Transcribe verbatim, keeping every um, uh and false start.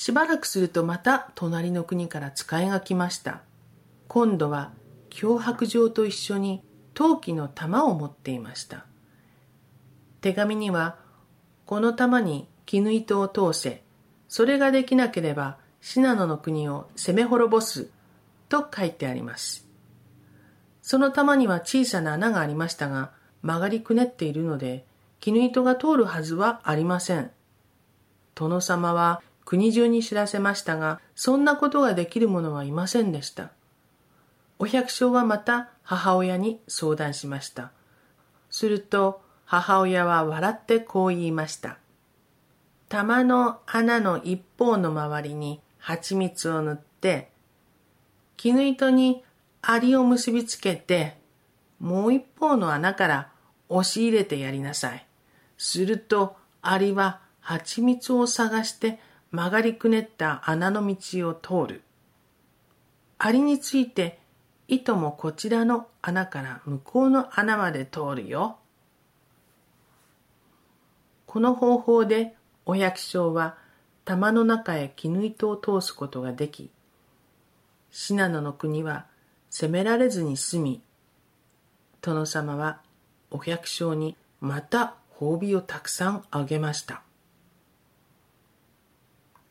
しばらくするとまた隣の国から使いが来ました。今度は脅迫状と一緒に陶器の玉を持っていました。手紙には、この玉に絹糸を通せ、それができなければ信濃の国を攻め滅ぼすと書いてあります。その玉には小さな穴がありましたが、曲がりくねっているので、絹糸が通るはずはありません。殿様は国中に知らせましたが、そんなことができる者はいませんでした。お百姓はまた母親に相談しました。すると母親は笑ってこう言いました。玉の穴の一方の周りに蜂蜜を塗って、絹糸にアリを結びつけて、もう一方の穴から押し入れてやりなさい。するとアリは蜂蜜を探して曲がりくねった穴の道を通る。アリについて糸もこちらの穴から向こうの穴まで通るよ。この方法でお百姓は玉の中へ絹糸を通すことができ、信濃の国は攻められずに済み、殿様はお百姓にまた褒美をたくさんあげました。